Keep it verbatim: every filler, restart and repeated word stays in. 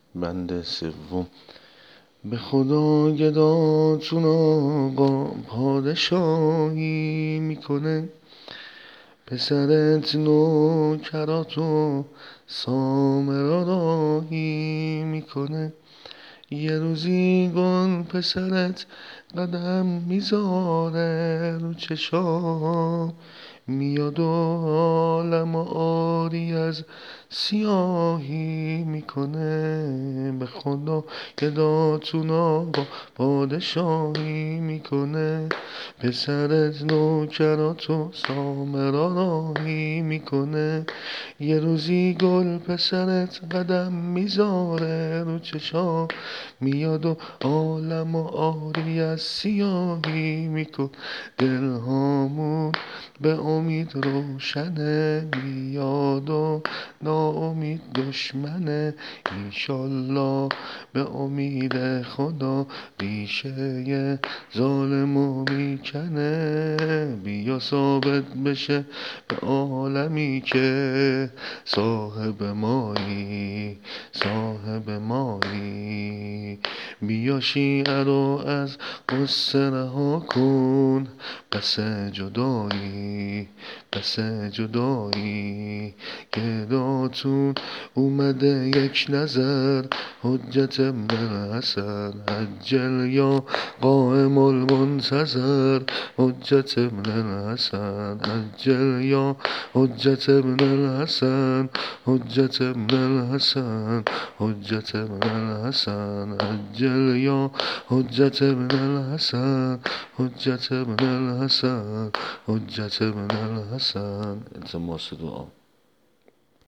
بند سوم. به خدا گداتون آقا پادشاهی میکنه، پسرت نوکراتو سامرا راهی میکنه. یه روزی گل پسرت قدم میذاره رو چشام، میاد و عالم آری از سیاهی میکنه. به خدا گداتون آقا پادشاهی میکنه، پسرت نوکراتو سامرا راهی میکنه. یه روزی گل پسرت قدم میذاره رو چشام، میاد و عالم و آری از سیاهی میکن. دلهامون به امید روشنه، میاد و ناامید دشمنه. ایشالله به امید خدا ریشه ظالمو میکنه. بیا ثابت بشه به عالمی که صاحب مایی صاحب مایی. بیا شیعه رو از قصه رها کن، پس جدایی پس جدایی. گداتون اومده یک نظر، حجت ابن الحسن عجل یا قائم المنتظر. حجت ابن الحسن عجل یا حجت ابن الحسن حجت ابن الحسن حجت ابن الحسن عجل یا حجت ابن الحسن حجت ابن الحسن حجت ابن الحسن. التماس دعا.